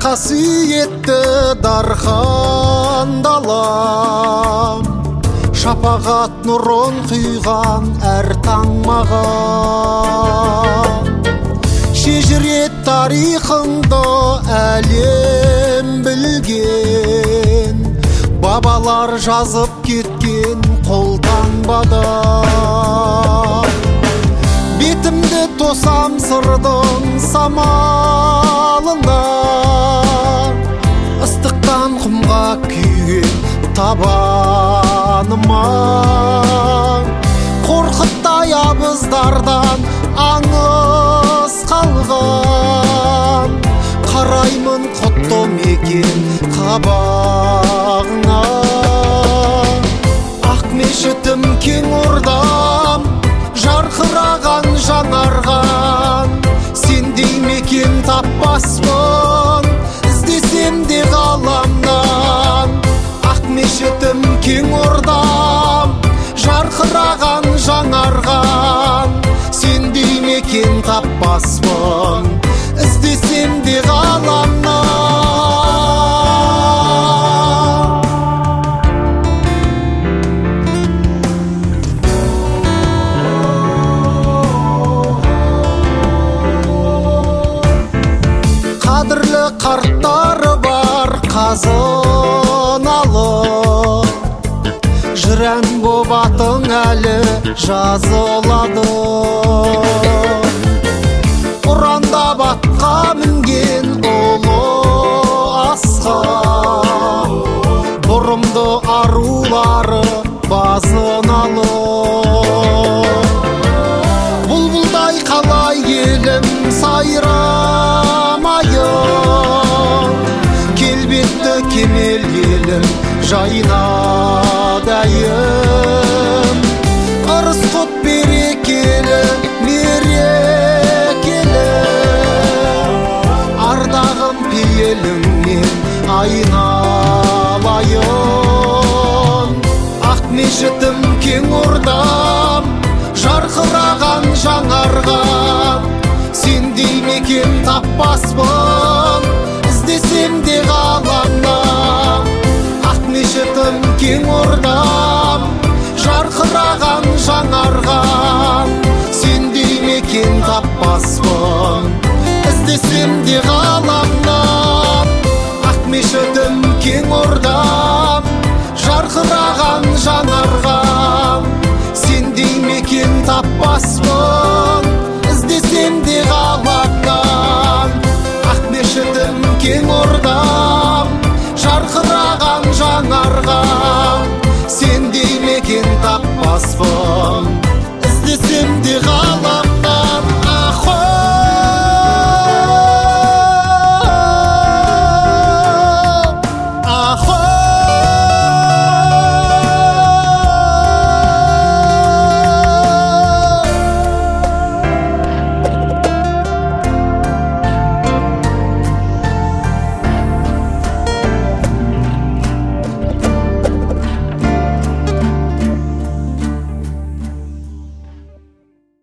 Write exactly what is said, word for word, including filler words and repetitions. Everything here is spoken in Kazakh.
қасиетті дархан далам, шапағат нұрын құйған әр таң маған. Шежірет тарихыңды әлем білген, бабалар жазып кеткен қолтаңбада. Бетімді тосам сырдың самалына, ыстықтан құмға күйген табаныма. Қорқыттай абыздардан аңыз қалған, қараймын құтты мекен қабағыңа. Ақ мешітім кең ордам, жарқыраған жаңарған, сендей мекен таппаспын, іздесем де ғаламнан. Ақ мешітім кең ордам, жарқыраған жаңарған, сендей мекен таппаспын, іздесем де ғаламнан. Қадірлі қарттары бар қазыналы, жүрән боп атың әлі жазылады. Ұранда батқа мінген ұлы асқа, бұрымды арулары базыналы. Бұлбұлдай қалай елім сайрамайын, келбетті кемел елім жайнадайым. Ырыс құт берекелі мерекелі, ардағым пейіліңнен айналайын. Ақ мешітім кең ордам, жарқыраған жаңарған, сендей мекен таппаспын, іздесем де ғаламнан. Ақ мешітім кең ордам, жарқыраған жаңарған, сендей мекен таппаспын, іздесем де ғаламнан. Ақ мешітім кең ордам, жарқыраған жаңарған, сендей мекен таппаспын, іздесем де ғаламнан. Ақ мешітім кең ордам, жарқыраған жаңарған, сендей мекен таппаспын, іздесем де ғаламнан.